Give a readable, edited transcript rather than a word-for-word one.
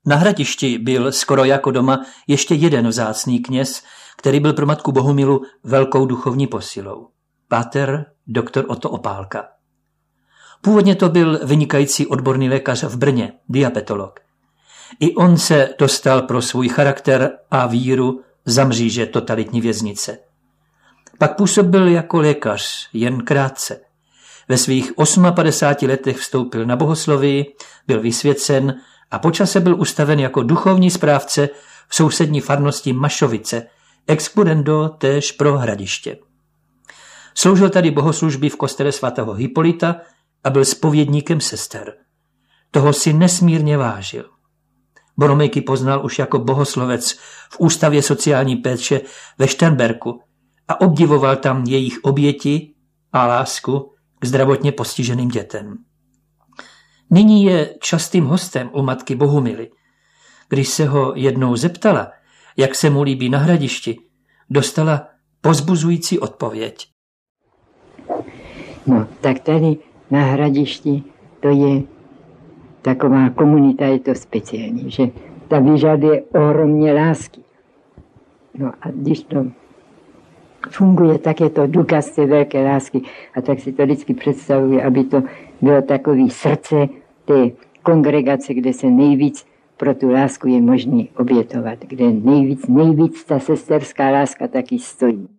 Na Hradišti byl skoro jako doma ještě jeden vzácný kněz, který byl pro matku Bohumilu velkou duchovní posilou. Páter doktor Otto Opálka. Původně to byl vynikající odborný lékař v Brně, diabetolog. I on se dostal pro svůj charakter a víru za mříže totalitní věznice. Pak působil jako lékař jen krátce. Ve svých 58 letech vstoupil na bohoslovii, byl vysvěcen a po čase byl ustaven jako duchovní správce v sousední farnosti Mašovice, excurrendo též pro Hradiště. Sloužil tady bohoslužby v kostele svatého Hypolita a byl zpovědníkem sester. Toho si nesmírně vážil. Boromejky poznal už jako bohoslovec v Ústavě sociální péče ve Šternberku a obdivoval tam jejich oběti a lásku k zdravotně postiženým dětem. Nyní je častým hostem u matky Bohumily. Když se ho jednou zeptala, jak se mu líbí na Hradišti, dostala povzbuzující odpověď. No, tak tady na Hradišti to je taková komunita, je to speciální, že ta vyžaduje ohromně lásky. No a když to funguje, tak je to důkaz té velké lásky. A tak si to vždycky představuji, aby to bylo takový srdce té kongregace, kde se nejvíc pro tu lásku je možné obětovat, kde nejvíc ta sesterská láska taky stojí.